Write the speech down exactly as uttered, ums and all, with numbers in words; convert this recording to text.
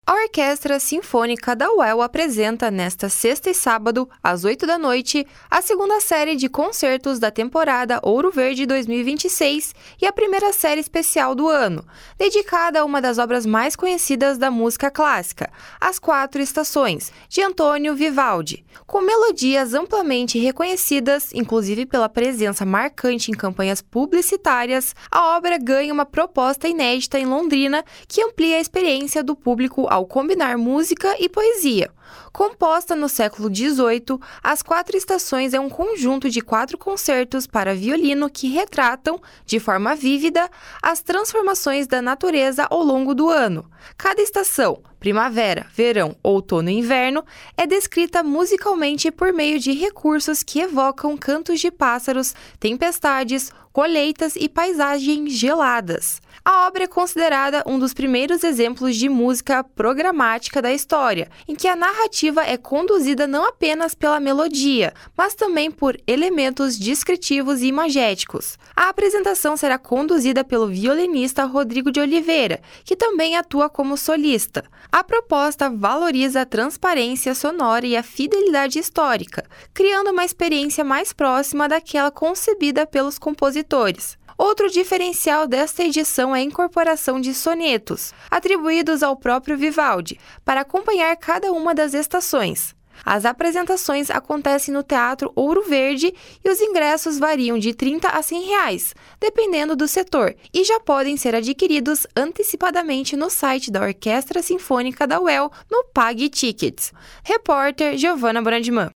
A Orquestra Sinfônica da U E L apresenta nesta sexta e sábado, às oito da noite, a segunda série de concertos da temporada Ouro Verde dois mil e vinte e seis e a primeira série especial do ano, dedicada a uma das obras mais conhecidas da música clássica, As Quatro Estações, de Antônio Vivaldi. Com melodias amplamente reconhecidas, inclusive pela presença marcante em campanhas publicitárias, a obra ganha uma proposta inédita em Londrina que amplia a experiência do público ao combinar música e poesia. Composta no século dezoito, As Quatro Estações é um conjunto de quatro concertos para violino que retratam, de forma vívida, as transformações da natureza ao longo do ano. Cada estação, primavera, verão, outono e inverno, é descrita musicalmente por meio de recursos que evocam cantos de pássaros, tempestades, colheitas e paisagens geladas. A obra é considerada um dos primeiros exemplos de música programática da história, em que a narrativa é conduzida não apenas pela melodia, mas também por elementos descritivos e imagéticos. A apresentação será conduzida pelo violinista Rodrigo de Oliveira, que também atua como solista. A proposta valoriza a transparência sonora e a fidelidade histórica, criando uma experiência mais próxima daquela concebida pelos compositores. Outro diferencial desta edição é a incorporação de sonetos, atribuídos ao próprio Vivaldi, para acompanhar cada uma das estações. As apresentações acontecem no Teatro Ouro Verde e os ingressos variam de trinta a cem reais, dependendo do setor, e já podem ser adquiridos antecipadamente no site da Orquestra Sinfônica da U E L no Pague Tickets. Repórter Giovana Brandman.